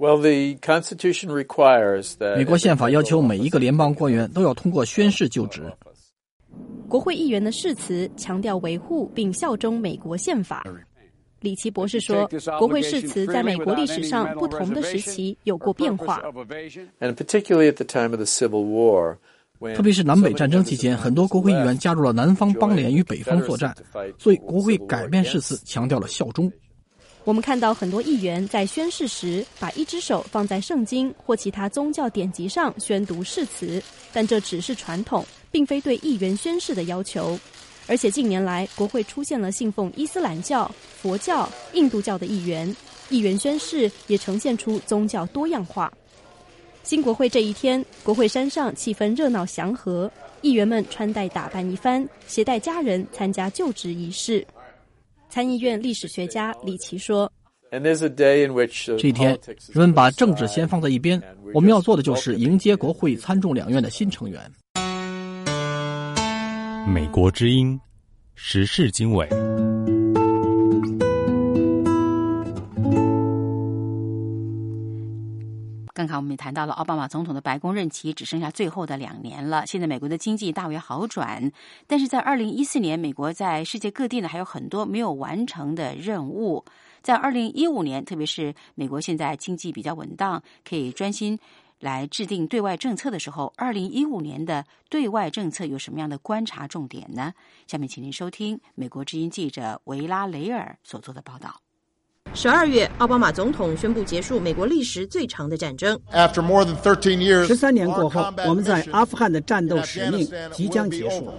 L: 美国宪法要求每一个联邦官员都要通过宣誓就职。
F: 国会议员的誓词强调维护并效忠美国宪法。李奇博士说，国会誓词在美国历史上不同的时期有过变化，
L: 特别是南北战争期间，很多国会议员加入了南方邦联与北方作战，所以国会改变誓词，强调了效忠。
F: 我们看到很多议员在宣誓时把一只手放在圣经或其他宗教典籍上宣读誓词，但这只是传统，并非对议员宣誓的要求。 而且近年来国会出现了信奉伊斯兰教、佛教、印度教的议员，议员宣誓也呈现出宗教多样化。新国会这一天，国会山上气氛热闹祥和，议员们穿戴打扮一番，携带家人参加就职仪式。参议院历史学家李奇说，
L: 这一天，人们把政治先放在一边，我们要做的就是迎接国会参众两院的新成员。
D: 美国之音，时事经纬。
B: 刚才我们也谈到了奥巴马总统的白宫任期只剩下最后的两年了。现在美国的经济大为好转，但是在二零一四年，美国在世界各地呢还有很多没有完成的任务。在二零一五年，特别是美国现在经济比较稳当，可以专心来制定对外政策的时候，二零一五年的对外政策有什么样的观察重点呢？下面请您收听美国之音记者维拉雷尔所做的报道。
H: 十二月，奥巴马总统宣布结束美国历时最长的战争。
I: 十三年过后，我们在阿富汗的战斗使命即将结束。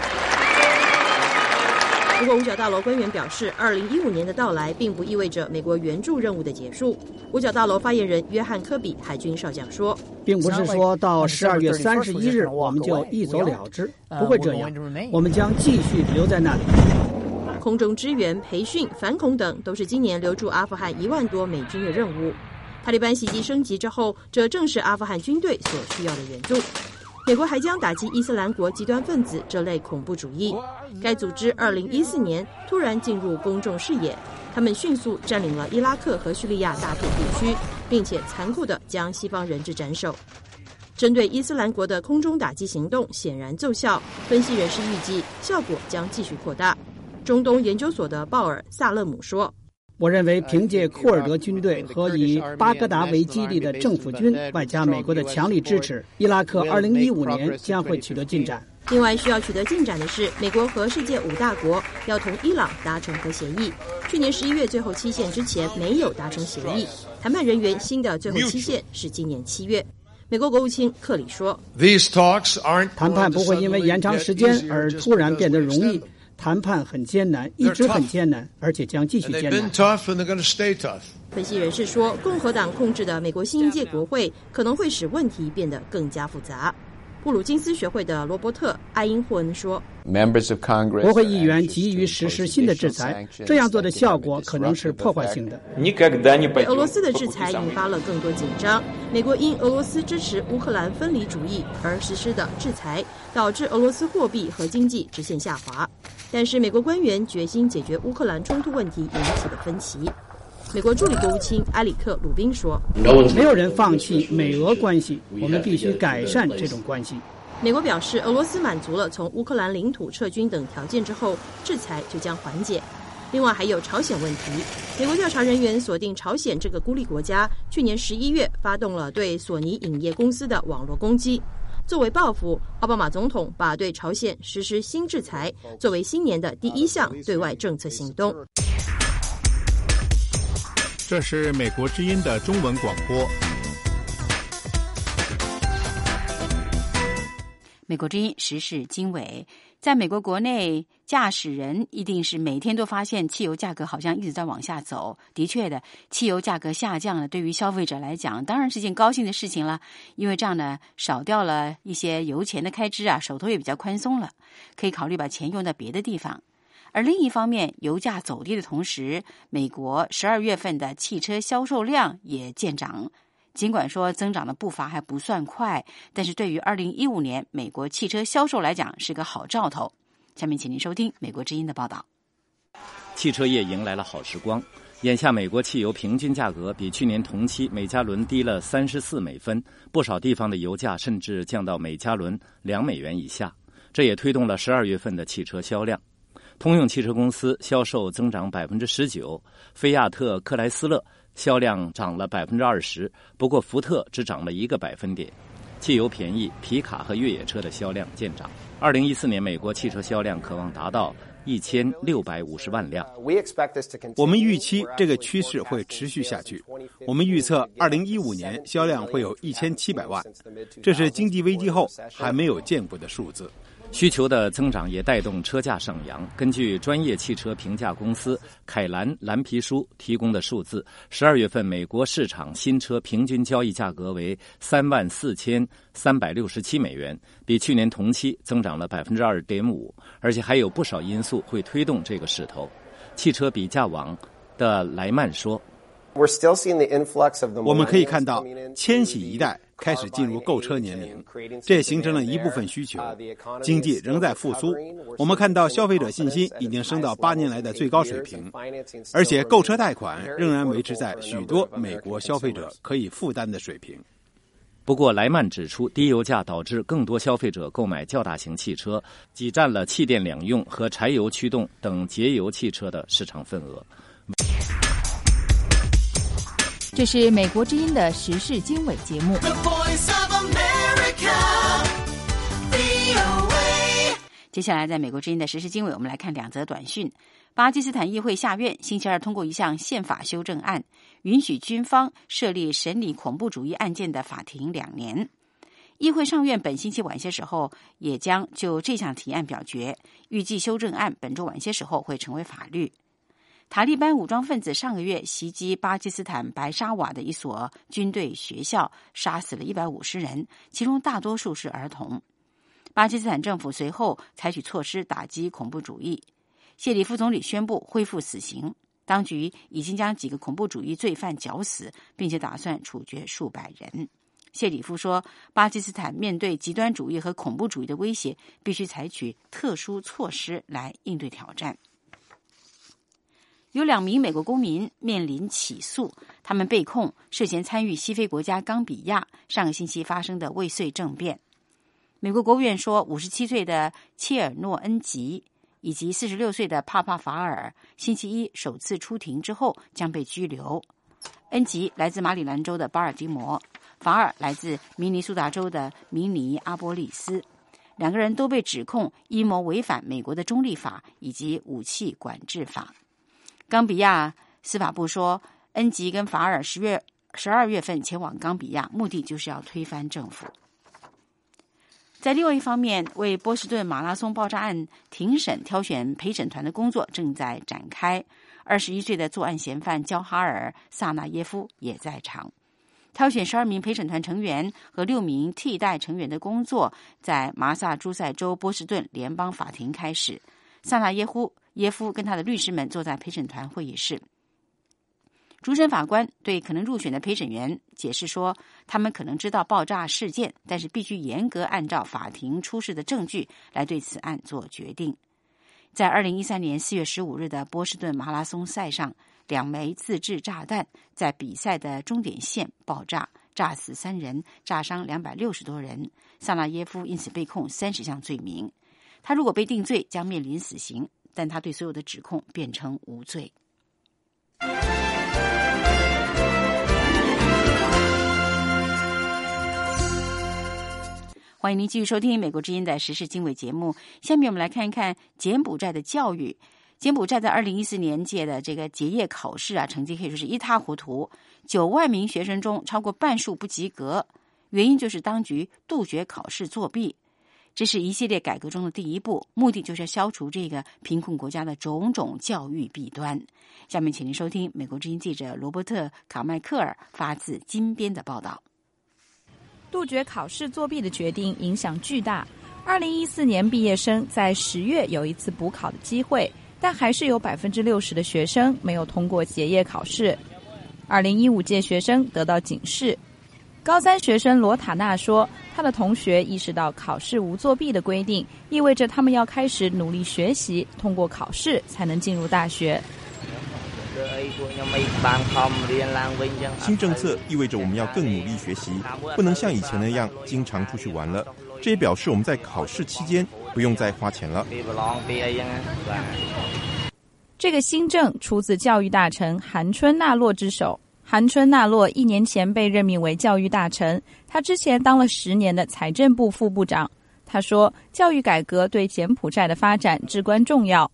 H: 不过，五角大楼官员表示，二零一五年的到来并不意味着美国援助任务的结束。五角大楼发言人约翰科比海军少将说，
I: 并不是说到十二月三十一日我们就一走了之，不会这样，我们将继续留在那里。
H: 空中支援、培训、反恐等都是今年留驻阿富汗一万多美军的任务。塔利班袭击升级之后，这正是阿富汗军队所需要的援助。美国还将打击伊斯兰国极端分子这类恐怖主义。该组织二零一四年突然进入公众视野，他们迅速占领了伊拉克和叙利亚大片地区，并且残酷地将西方人质斩首。针对伊斯兰国的空中打击行动显然奏效，分析人士预计效果将继续扩大。中东研究所的鲍尔·萨勒姆说，
I: 我认为凭借库尔德军队和以巴格达为基地的政府军，外加美国的强力支持，伊拉克二零一五年将会取得进展。
H: 另外需要取得进展的是，美国和世界五大国要同伊朗达成核协议。去年十一月最后期限之前没有达成协议，谈判人员新的最后期限是今年七月。美国国务卿克里说，
I: 谈判不会因为延长时间而突然变得容易。谈判很艰难，一直很艰难，而且将继续艰难。
H: 分析人士说，共和党控制的美国新一届国会可能会使问题变得更加复杂。布鲁金斯学会的罗伯特·艾因霍恩说，
I: 国会议员急于实施新的制裁，这样做的效果可能是破坏性的。
H: 对俄罗斯的制裁引发了更多紧张。美国因俄罗斯支持乌克兰分离主义而实施的制裁，导致俄罗斯货币和经济直线下滑。但是美国官员决心解决乌克兰冲突问题引起的分歧。美国助理国务卿埃里克·鲁宾说，
I: 没有人放弃美俄关系，我们必须改善这种关系。
H: 美国表示，俄罗斯满足了从乌克兰领土撤军等条件之后，制裁就将缓解。另外还有朝鲜问题，美国调查人员锁定朝鲜这个孤立国家，去年十一月发动了对索尼影业公司的网络攻击。作为报复，奥巴马总统把对朝鲜实施新制裁作为新年的第一项对外政策行动。
O: 这是美国之音的中文广播。
B: 美国之音时事经纬，在美国国内，驾驶人一定是每天都发现汽油价格好像一直在往下走。的确的，汽油价格下降了，对于消费者来讲当然是件高兴的事情了，因为这样呢少掉了一些油钱的开支啊，手头也比较宽松了，可以考虑把钱用在别的地方。而另一方面，油价走低的同时，美国十二月份的汽车销售量也见涨。尽管说增长的步伐还不算快，但是对于二零一五年美国汽车销售来讲是个好兆头。下面请您收听美国之音的报道。
G: 汽车业迎来了好时光，眼下美国汽油平均价格比去年同期每加仑低了三十四美分，不少地方的油价甚至降到每加仑两美元以下，这也推动了十二月份的汽车销量。通用汽车公司销售增长百分之十九，菲亚特克莱斯勒销量涨了百分之二十，不过福特只涨了一个百分点。汽油便宜，皮卡和越野车的销量见涨。二零一四年美国汽车销量可望达到一千六百五十万辆。
K: 我们预期这个趋势会持续下去。我们预测二零一五年销量会有一千七百万，这是经济危机后还没有见过的数字。
G: 需求的增长也带动车价上扬。根据专业汽车评价公司凯兰蓝皮书提供的数字，十二月份美国市场新车平均交易价格为三万四千三百六十七美元，比去年同期增长了百分之二点五，而且还有不少因素会推动这个势头。汽车比价网的莱曼说：“
K: 我们可以看到，千禧一代开始进入购车年龄，这形成了一部分需求。经济仍在复苏，我们看到消费者信心已经升到八年来的最高水平，而且购车贷款仍然维持在许多美国消费者可以负担的水平。”
G: 不过，莱曼指出，低油价导致更多消费者购买较大型汽车，挤占了气电两用和柴油驱动等节油汽车的市场份额。
A: 这是美国之音的时事经纬节目。
B: 接下来，在美国之音的时事经纬，我们来看两则短讯。巴基斯坦议会下院星期二通过一项宪法修正案，允许军方设立审理恐怖主义案件的法庭两年。议会上院本星期晚些时候也将就这项提案表决，预计修正案本周晚些时候会成为法律。塔利班武装分子上个月袭击巴基斯坦白沙瓦的一所军队学校，杀死了一百五十人，其中大多数是儿童。巴基斯坦政府随后采取措施打击恐怖主义。谢里夫总理宣布恢复死刑，当局已经将几个恐怖主义罪犯绞死，并且打算处决数百人。谢里夫说，巴基斯坦面对极端主义和恐怖主义的威胁，必须采取特殊措施来应对挑战。有两名美国公民面临起诉，他们被控涉嫌参与西非国家冈比亚上个星期发生的未遂政变。美国国务院说，五十七岁的切尔诺恩吉以及四十六岁的帕帕法尔星期一首次出庭之后将被拘留。恩吉来自马里兰州的巴尔的摩，法尔来自明尼苏达州的明尼阿波利斯，两个人都被指控阴谋违反美国的中立法以及武器管制法。冈比亚司法部说，恩吉跟法尔十月十二月份前往冈比亚，目的就是要推翻政府。在另外一方面，为波士顿马拉松爆炸案庭审挑选陪审团的工作正在展开。二十一岁的作案嫌犯焦哈尔·萨纳耶夫也在场。挑选十二名陪审团成员和六名替代成员的工作在麻萨诸塞州波士顿联邦法庭开始。萨纳耶夫耶夫跟他的律师们坐在陪审团会议室。主审法官对可能入选的陪审员解释说，他们可能知道爆炸事件，但是必须严格按照法庭出示的证据来对此案做决定。在二零一三年四月十五日的波士顿马拉松赛上，两枚自制炸弹在比赛的终点线爆炸，炸死三人，炸伤两百六十多人。萨纳耶夫因此被控三十项罪名。他如果被定罪，将面临死刑，但他对所有的指控辩称无罪。欢迎您继续收听美国之音的时事经纬节目。下面我们来看一看柬埔寨的教育。柬埔寨在二零一四年届的这个结业考试啊，成绩可以说是一塌糊涂，九万名学生中超过半数不及格，原因就是当局杜绝考试作弊。这是一系列改革中的第一步，目的就是要消除这个贫困国家的种种教育弊端。下面请您收听美国之音记者罗伯特·卡麦克尔发自金边的报道。
A: 杜绝考试作弊的决定影响巨大。二零一四年毕业生在十月有一次补考的机会，但还是有百分之六十的学生没有通过结业考试。二零一五届学生得到警示。高三学生罗塔纳说，他的同学意识到考试无作弊的规定，意味着他们要开始努力学习，通过考试才能进入大学。
C: 新政策意味着我们要更努力学习，不能像以前那样经常出去玩了。这也表示我们在考试期间不用再花钱了。
A: 这个新政出自教育大臣韩春纳洛之手。韩春纳洛一年前被任命为教育大臣，他之前当了十年的财政部副部长。他说，教育改革对柬埔寨的发展至关重要。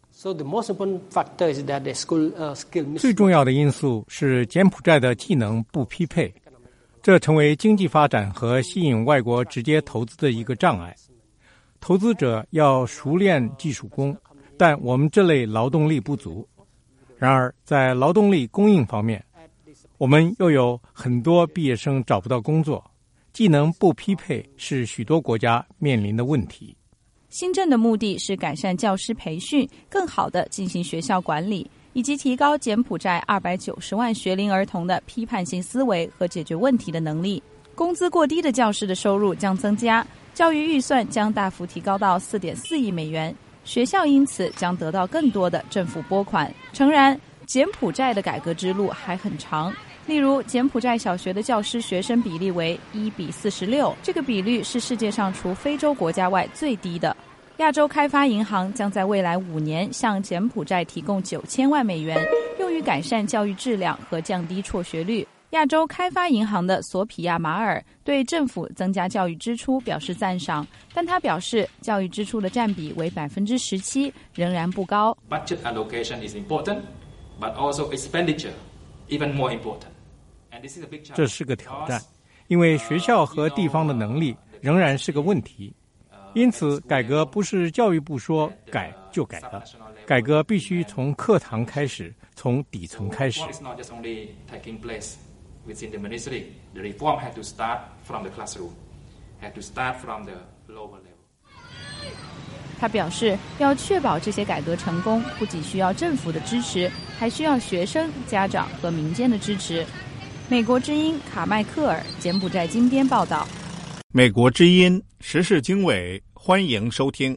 M: 最重要的因素是柬埔寨的技能不匹配，这成为经济发展和吸引外国直接投资的一个障碍。 投资者要熟练技术工，但我们这类劳动力不足。然而，在劳动力供应方面，我们又有很多毕业生找不到工作，技能不匹配是许多国家面临的问题。
A: 新政的目的是改善教师培训，更好地进行学校管理，以及提高柬埔寨二百九十万学龄儿童的批判性思维和解决问题的能力。工资过低的教师的收入将增加，教育预算将大幅提高到 四点四亿美元，学校因此将得到更多的政府拨款。诚然，柬埔寨的改革之路还很长。例如，柬埔寨小学的教师学生比例为一比四十六，这个比率是世界上除非洲国家外最低的。亚洲开发银行将在未来五年向柬埔寨提供九千万美元，用于改善教育质量和降低辍学率。亚洲开发银行的索皮亚马尔对政府增加教育支出表示赞赏，但他表示教育支出的占比为百分之十七，仍然不高。
Q: Budget allocation is important, but also expenditure even more important.
M: 这是个挑战，因为学校和地方的能力仍然是个问题。因此，改革不是教育部说改就改了，改革必须从课堂开始，从底层开始。
Q: Within the ministry, the reform had to start from the classroom, had to start from the lower level.
A: 他表示，要确保这些改革成功，不仅需要政府的支持，还需要学生、家长和民间的支持。美国之音卡麦克尔，柬埔寨金边报道。
O: 美国之音时事经纬，欢迎收听。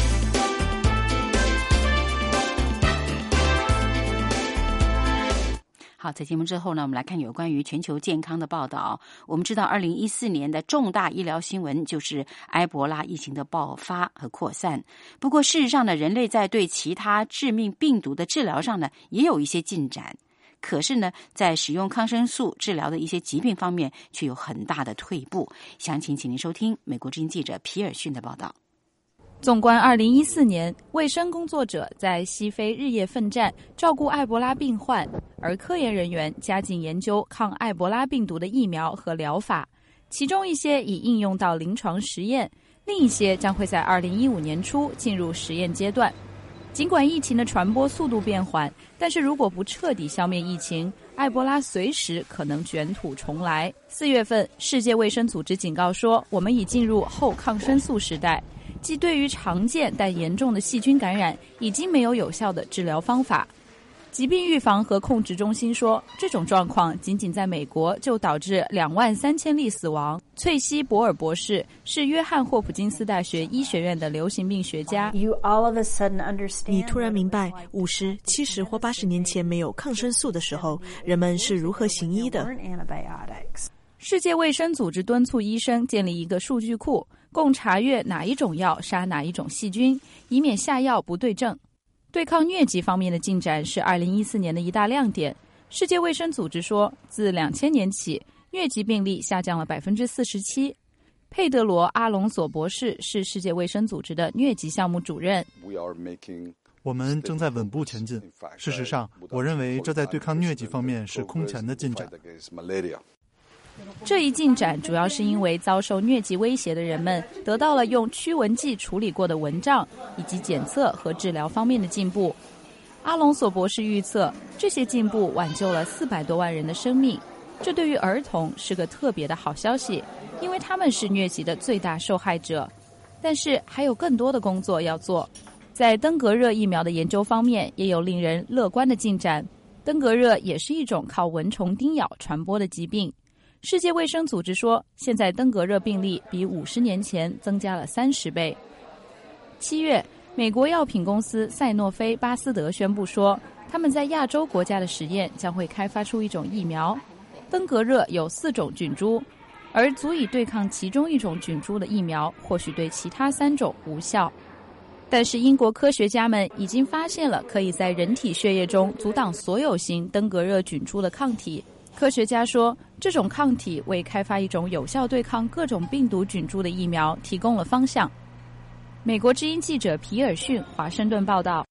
B: 好，在节目之后呢，我们来看有关于全球健康的报道。我们知道二零一四年的重大医疗新闻就是埃博拉疫情的爆发和扩散。不过事实上呢，人类在对其他致命病毒的治疗上呢，也有一些进展。可是呢，在使用抗生素治疗的一些疾病方面，却有很大的退步。详情请您收听美国之音记者皮尔逊的报道。
A: 纵观二零一四年，卫生工作者在西非日夜奋战，照顾埃博拉病患，而科研人员加紧研究抗埃博拉病毒的疫苗和疗法，其中一些已应用到临床实验，另一些将会在二零一五年初进入实验阶段。尽管疫情的传播速度变缓，但是如果不彻底消灭疫情，埃博拉随时可能卷土重来。四月份，世界卫生组织警告说，我们已进入后抗生素时代，即对于常见但严重的细菌感染，已经没有有效的治疗方法。疾病预防和控制中心说，这种状况仅仅在美国就导致两万三千例死亡。翠西·博尔博士是约翰霍普金斯大学医学院的流行病学家。
R: 你突然明白，五十、七十或八十年前没有抗生素的时候，人们是如何行医的。
A: 世界卫生组织敦促医生建立一个数据库，供查阅哪一种药杀哪一种细菌，以免下药不对症。对抗疟疾方面的进展是二零一四年的一大亮点。世界卫生组织说，自两千年起，疟疾病例下降了 百分之四十七。佩德罗·阿隆索博士是世界卫生组织的疟疾项目主任。
S: 我们正在稳步前进。事实上，我认为这在对抗疟疾方面是空前的进展。
A: 这一进展主要是因为遭受疟疾威胁的人们得到了用驱蚊剂处理过的蚊帐，以及检测和治疗方面的进步。阿隆索博士预测，这些进步挽救了四百多万人的生命。这对于儿童是个特别的好消息，因为他们是疟疾的最大受害者。但是还有更多的工作要做。在登革热疫苗的研究方面，也有令人乐观的进展。登革热也是一种靠蚊虫叮咬传播的疾病。世界卫生组织说，现在登革热病例比五十年前增加了三十倍。七月，美国药品公司赛诺菲巴斯德宣布说，他们在亚洲国家的实验将会开发出一种疫苗。登革热有四种菌株，而足以对抗其中一种菌株的疫苗，或许对其他三种无效。但是英国科学家们已经发现了可以在人体血液中阻挡所有型登革热菌株的抗体。科学家说，这种抗体为开发一种有效对抗各种病毒菌株的疫苗提供了方向。美国之音记者皮尔逊华盛顿报道。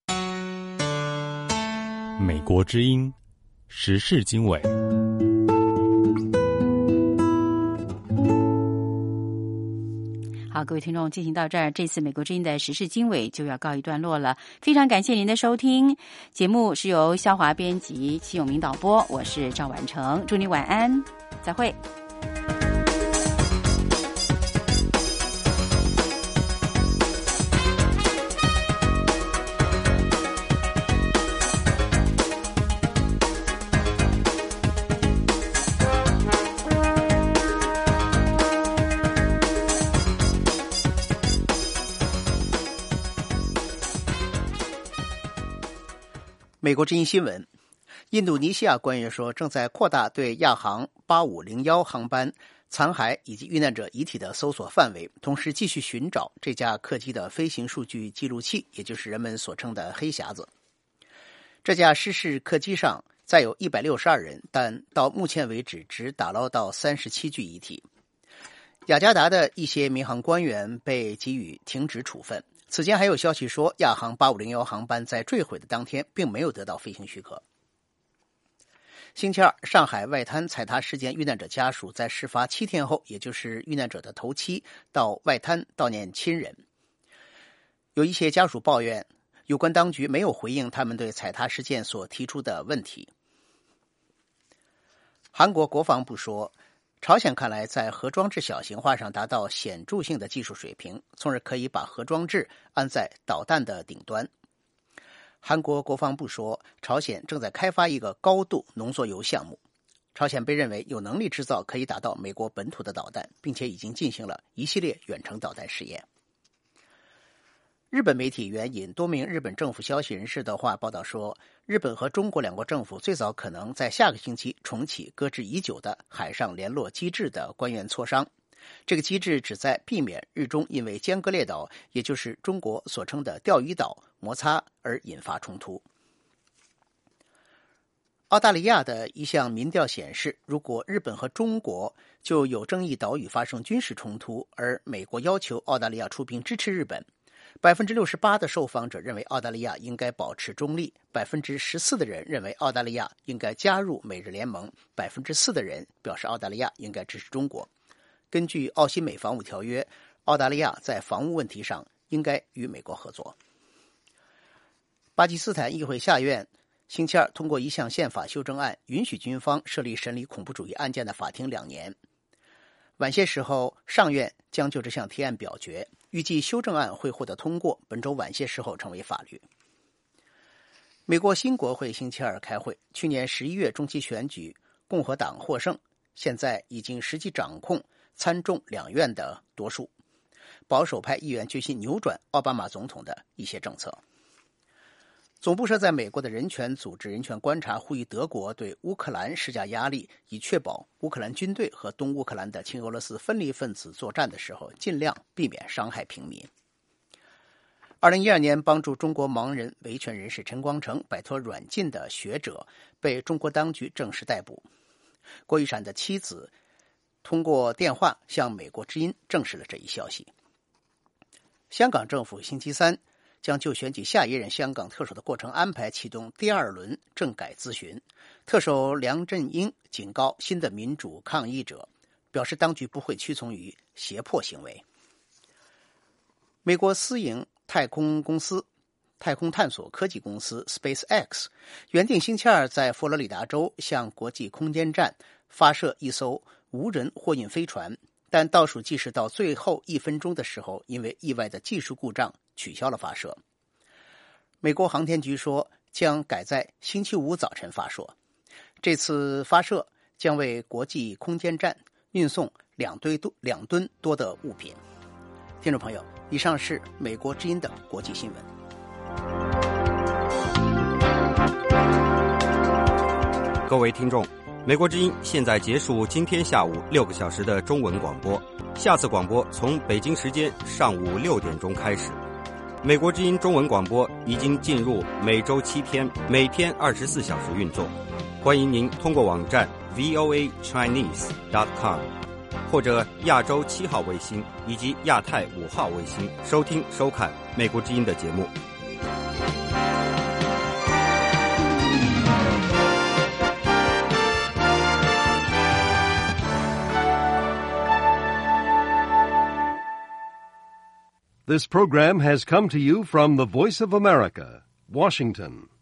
D: 美国之音时事经纬。
B: 好， 好，各位听众，进行到这儿，这次美国之音的时事经纬就要告一段落了。非常感谢您的收听，节目是由肖华编辑，齐永明导播，我是赵婉成，祝你晚安，再会。
P: 美国之音新闻，印度尼西亚官员说，正在扩大对亚航八五零一航班残骸以及遇难者遗体的搜索范围，同时继续寻找这架客机的飞行数据记录器，也就是人们所称的黑匣子。这架失事客机上载有一百六十二人，但到目前为止只打捞到三十七具遗体。雅加达的一些民航官员被给予停职处分。此前还有消息说，亚航八五零一航班在坠毁的当天并没有得到飞行许可。星期二，上海外滩踩踏事件遇难者家属在事发七天后，也就是遇难者的头七，到外滩悼念亲人。有一些家属抱怨，有关当局没有回应他们对踩踏事件所提出的问题。韩国国防部说，朝鲜看来在核装置小型化上达到显著性的技术水平，从而可以把核装置安在导弹的顶端。韩国国防部说，朝鲜正在开发一个高度浓缩铀项目。朝鲜被认为有能力制造可以打到美国本土的导弹，并且已经进行了一系列远程导弹试验。日本媒体援引多名日本政府消息人士的话报道说，日本和中国两国政府最早可能在下个星期重启搁置已久的海上联络机制的官员磋商。这个机制旨在避免日中因为尖阁列岛，也就是中国所称的钓鱼岛摩擦而引发冲突。澳大利亚的一项民调显示，如果日本和中国就有争议岛屿发生军事冲突，而美国要求澳大利亚出兵支持日本，百分之六十八的受访者认为澳大利亚应该保持中立，百分之十四的人认为澳大利亚应该加入美日联盟，百分之四的人表示澳大利亚应该支持中国。根据澳新美防务条约，澳大利亚在防务问题上应该与美国合作。巴基斯坦议会下院星期二通过一项宪法修正案，允许军方设立审理恐怖主义案件的法庭两年。晚些时候，上院将就这项提案表决，预计修正案会获得通过，本周晚些时候成为法律。美国新国会星期二开会，去年十一月中期选举，共和党获胜，现在已经实际掌控参众两院的多数。保守派议员决心扭转奥巴马总统的一些政策。总部设在美国的人权组织人权观察呼吁德国对乌克兰施加压力，以确保乌克兰军队和东乌克兰的亲俄罗斯分离分子作战的时候尽量避免伤害平民。二零一二年帮助中国盲人维权人士陈光诚摆脱软禁的学者被中国当局正式逮捕。郭玉闪的妻子通过电话向美国之音证实了这一消息。香港政府星期三将就选举下一任香港特首的过程安排启动第二轮政改咨询。特首梁振英警告新的民主抗议者，表示当局不会屈从于胁迫行为。美国私营太空公司太空探索科技公司 SpaceX 原定星期二在佛罗里达州向国际空间站发射一艘无人货运飞船，但倒数计时到最后一分钟的时候，因为意外的技术故障取消了发射。美国航天局说将改在星期五早晨发射。这次发射将为国际空间站运送两吨多两吨多的物品。听众朋友，以上是美国之音的国际新闻。
T: 各位听众，美国之音现在结束今天下午六个小时的中文广播，下次广播从北京时间上午六点钟开始。美国之音中文广播已经进入每周七天，每天二十四小时运作。欢迎您通过网站 v o a chinese dot com 或者亚洲七号卫星以及亚太五号卫星收听收看美国之音的节目。
N: This program has come to you from the Voice of America, Washington.